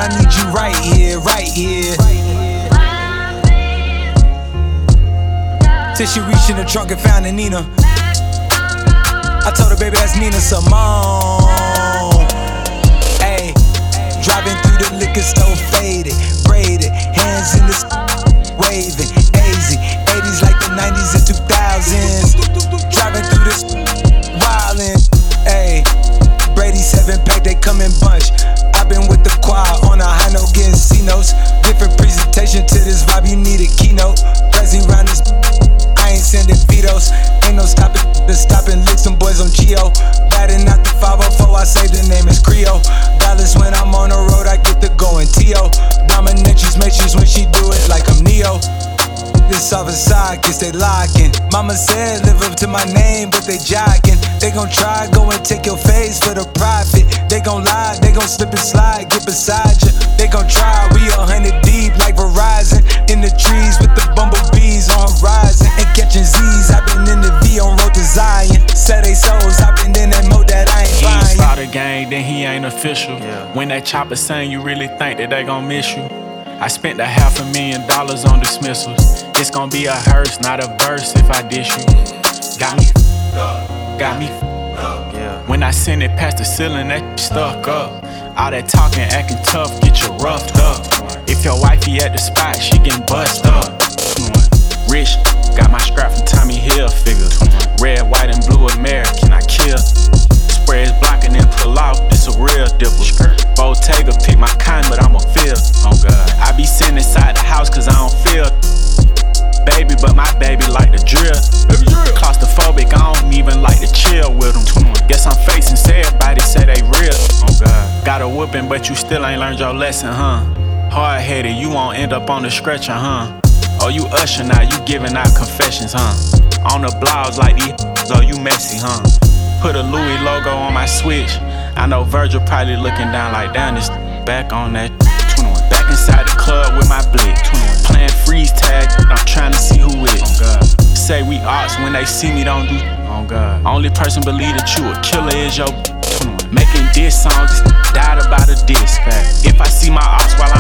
I need you right here, right here. Till she reached in the trunk and found a Nina. I told her, baby, that's Nina Simone. Ayy, driving through the liquor store, faded, braided, hands in the waving, AZ, 80s like the 90s and 2000s. Driving through this wildin', ayy. Brady 7-pack, they come in bunch. I've been with the choir on a high note, getting C notes. Different presentation to this vibe, you need a keynote. Pressing round this, I ain't sending vetoes. Ain't no stopping, lick some boys on Geo. Batting out the 504, I say the name is Creo. Dallas when I'm on the road, I get the going T.O. Dominatrix matrix when she do it like I'm Neo. This other side, guess they locking. Mama said live up to my name, but they jogging. They gon' try, go and take your face for the profit. They gon' lie, they gon' slip and slide, get beside you. They gon' try, we 100 deep like Verizon. In the trees with the bumblebees on horizon. And catching Z's, I been in the V on road to Zion. Set they souls, I been in that mode that I ain't buying. He ain't start a gang, then he ain't official. When that chopper sing, you really think that they gon' miss you. I spent $500,000 on dismissals. It's gon' be a hearse, not a verse if I dish you. Got me. When I send it past the ceiling, that stuck up. All that talking, acting tough, get you roughed up. If your wifey at the spot, she getting bust up. Rich, got my scrap from Tommy Hilfiger. Red, white, and blue American, I kill. Spreads blocking and pull off, this a real dipper. Bottega, pick my kind, but I'm a feel. Oh God, I be sitting inside the house cause I don't feel. Baby, but my baby like to drill. Claustrophobic, I don't even like to chill with them. Guess I'm facing, so everybody say they real. Oh God, got a whooping, but you still ain't learned your lesson, huh? Hard-headed, you won't end up on the stretcher, huh? Oh, you usher now, you giving out confessions, huh? On the blogs like these, oh, you messy, huh? Put a Louis logo on my switch. I know Virgil probably looking down like, damn, this back on that. Back inside the club with my blick. Playing freeze tag, I'm trying to see who it. Oh God. Say we ops when they see me, don't do. Oh God. Only person believe that you a killer is your. Making diss songs, died about a diss. If I see my ops while